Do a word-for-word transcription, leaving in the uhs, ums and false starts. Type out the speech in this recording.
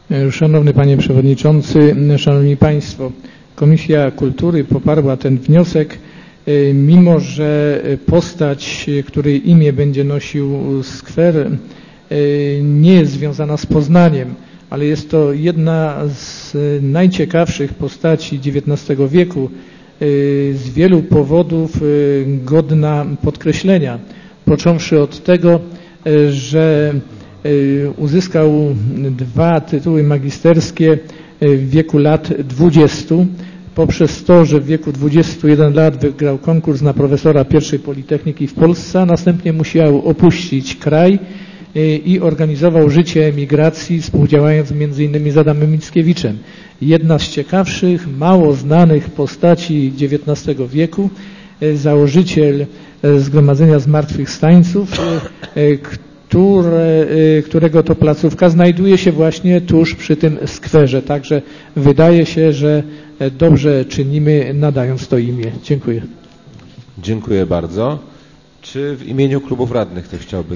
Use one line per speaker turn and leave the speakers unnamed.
Szanowny Panie Przewodniczący, Szanowni Państwo, Komisja Kultury poparła ten wniosek, mimo że postać, której imię będzie nosił skwer, nie jest związana z Poznaniem, ale jest to jedna z najciekawszych postaci dziewiętnastego wieku, z wielu powodów godna podkreślenia, począwszy od tego, że uzyskał dwa tytuły magisterskie w wieku lat dwudziestu, poprzez to, że w wieku dwudziestu jeden lat wygrał konkurs na profesora pierwszej Politechniki w Polsce, a następnie musiał opuścić kraj i organizował życie emigracji, współdziałając między innymi z Adamem Mickiewiczem. Jedna z ciekawszych, mało znanych postaci dziewiętnastego wieku, założyciel Zgromadzenia Zmartwychwstańców, które, którego to placówka znajduje się właśnie tuż przy tym skwerze. Także wydaje się, że dobrze czynimy, nadając to imię. Dziękuję.
Dziękuję bardzo. Czy w imieniu klubów radnych ktoś chciałby